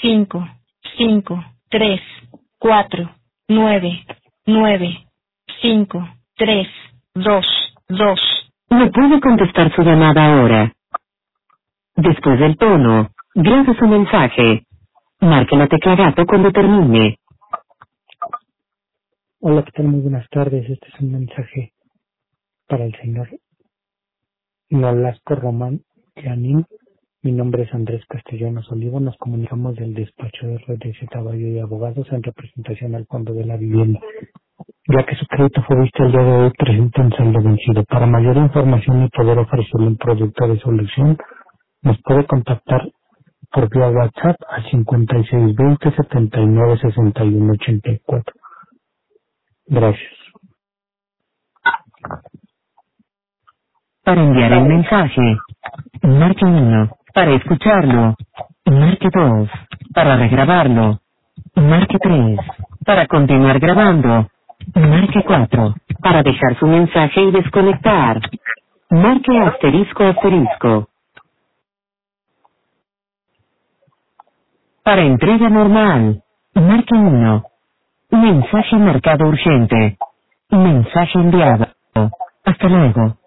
5, 5, 3, 4, 9, 9, 5, 3, 2, 2. No puede contestar su llamada ahora. Después del tono, grabe su mensaje. Marque la tecla gato cuando termine. Hola, ¿qué tal? Muy buenas tardes. Este es un mensaje para el señor Nolasco Román Yanin. Mi nombre es Andrés Castellanos Olivo. Nos comunicamos del despacho de RDC Caballo y Abogados en representación al Fondo de la Vivienda. Ya que su crédito fue visto el día de hoy, presenta un saldo vencido. Para mayor información y poder ofrecerle un producto de solución, nos puede contactar por vía WhatsApp al 5620 79 61 84. Gracias. Para enviar el mensaje, marque 1. Para escucharlo, marque 2. Para regrabarlo, marque 3. Para continuar grabando, marque 4. Para dejar su mensaje y desconectar, marque asterisco asterisco. Para entrega normal, marque 1. Mensaje marcado urgente. Mensaje enviado. Hasta luego.